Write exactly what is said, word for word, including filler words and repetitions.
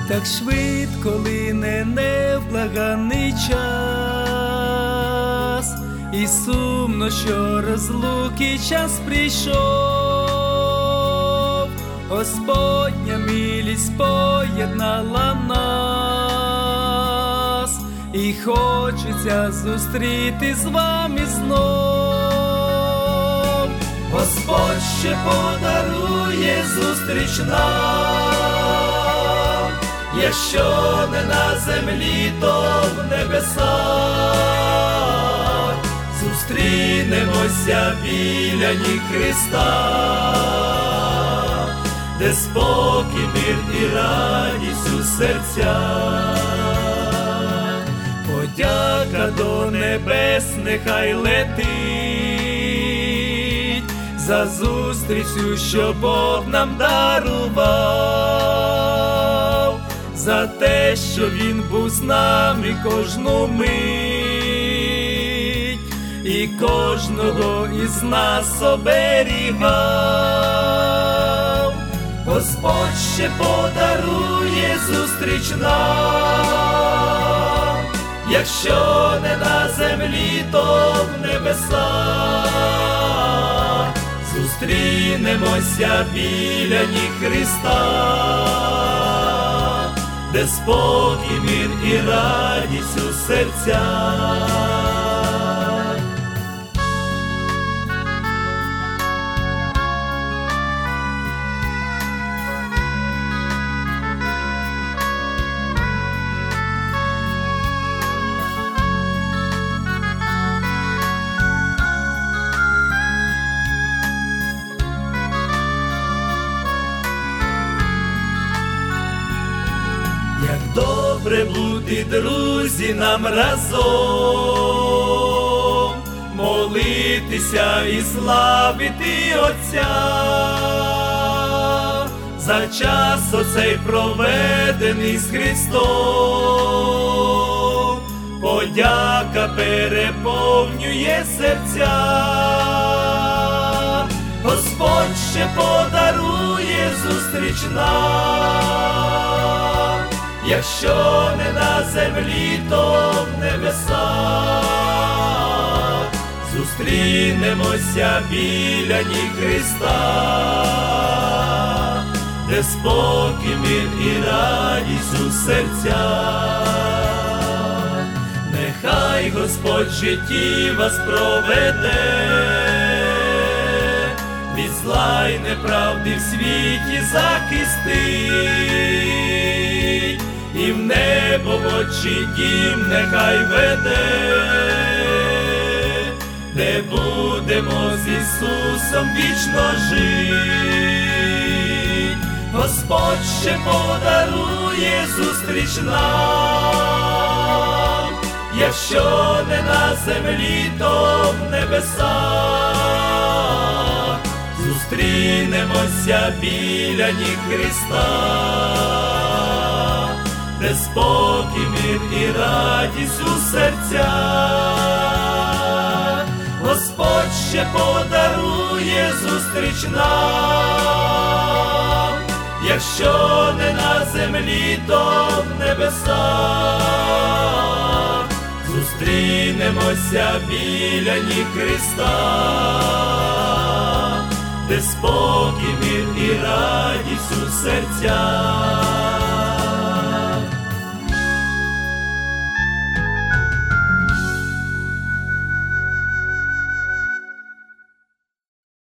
Так швидко лине невблаганний час, і сумно, що розлуки час прийшов. Господня милість поєднала нас, і хочеться зустріти з вами знов. Господь ще подарує зустріч нам, якщо не на землі, то в небесах. Зустрінемося біля ніг Христа, де спокій, мир і радість у серцях. Подяка до небес нехай летить за зустрічю, що Бог нам дарував, за те, що Він був з нами кожну мить і кожного із нас оберігав. Господь ще подарує зустріч нам, якщо не на землі, то в небесах. Зустрінемося біля ніг Христа, де спокій, мир і радість у серцях. Як добре бути, друзі, нам разом, молитися і славити Отця. За час оцей проведений з Христом, подяка переповнює серця. Господь ще подарує зустріч нам, якщо не на землі, то в небесах. Зустрінемося біля ніг Христа, де спокій, мир і радість у серцях. Нехай Господь в житті вас проведе, від зла й неправди в світі захистить, і в небо в отчий дім нехай веде, де будемо з Ісусом вічно жить. Господь ще подарує зустріч нам, якщо не на землі, то в небесах. Зустрінемося біля ніг Христа, де спокій, мир і радість у серцях. Господь ще подарує зустріч нам, якщо не на землі, то в небесах. Зустрінемося біля ніг Христа, де спокій, мир і радість у серцях.